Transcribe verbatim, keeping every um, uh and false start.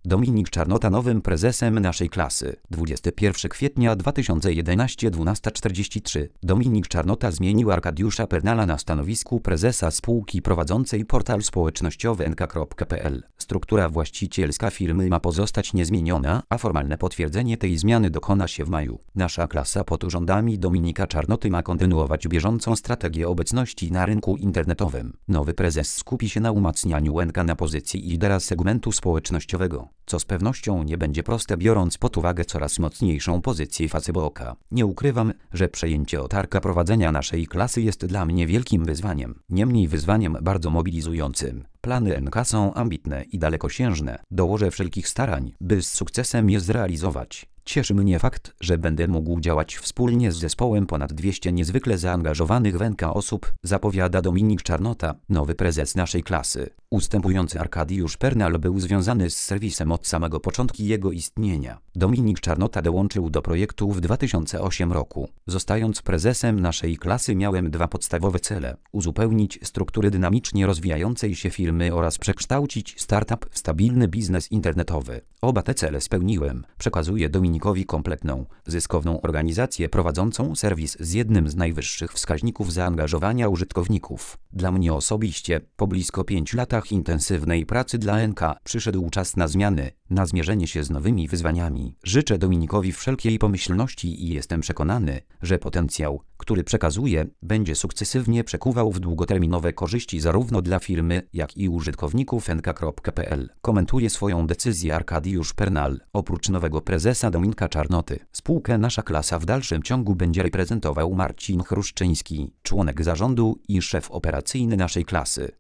Dominik Czarnota nowym prezesem naszej klasy. dwudziestego pierwszego kwietnia dwa tysiące jedenastego, dwunasta czterdzieści trzy. Dominik Czarnota zmienił Arkadiusza Pernala na stanowisku prezesa spółki prowadzącej portal społecznościowy n k kropka p l. Struktura właścicielska firmy ma pozostać niezmieniona, a formalne potwierdzenie tej zmiany dokona się w maju. Nasza klasa pod rządami Dominika Czarnoty ma kontynuować bieżącą strategię obecności na rynku internetowym. Nowy prezes skupi się na umacnianiu N K na pozycji lidera segmentu społecznościowego, co z pewnością nie będzie proste, biorąc pod uwagę coraz mocniejszą pozycję Facebooka. Nie ukrywam, że przejęcie otarka prowadzenia naszej klasy jest dla mnie wielkim wyzwaniem, niemniej wyzwaniem bardzo mobilizującym. Plany N K są ambitne i dalekosiężne. Dołożę wszelkich starań, by z sukcesem je zrealizować. Cieszy mnie fakt, że będę mógł działać wspólnie z zespołem ponad dwieście niezwykle zaangażowanych w N K osób, zapowiada Dominik Czarnota, nowy prezes naszej klasy. Ustępujący Arkadiusz Pernal był związany z serwisem od samego początku jego istnienia. Dominik Czarnota dołączył do projektu w dwa tysiące ósmym roku. Zostając prezesem naszej klasy miałem dwa podstawowe cele: uzupełnić struktury dynamicznie rozwijającej się firmy oraz przekształcić startup w stabilny biznes internetowy. Oba te cele spełniłem, przekazuje Dominikowi kompletną, zyskowną organizację prowadzącą serwis z jednym z najwyższych wskaźników zaangażowania użytkowników. Dla mnie osobiście, po blisko pięciu latach intensywnej pracy dla N K, przyszedł czas na zmiany, na zmierzenie się z nowymi wyzwaniami. Życzę Dominikowi wszelkiej pomyślności i jestem przekonany, że potencjał, który przekazuje, będzie sukcesywnie przekuwał w długoterminowe korzyści zarówno dla firmy, jak i użytkowników n k kropka p l. Komentuje swoją decyzję Arkadiusz Pernal. Oprócz nowego prezesa Dominika Czarnoty, spółkę Nasza Klasa w dalszym ciągu będzie reprezentował Marcin Chruszczyński, członek zarządu i szef operacyjny naszej klasy.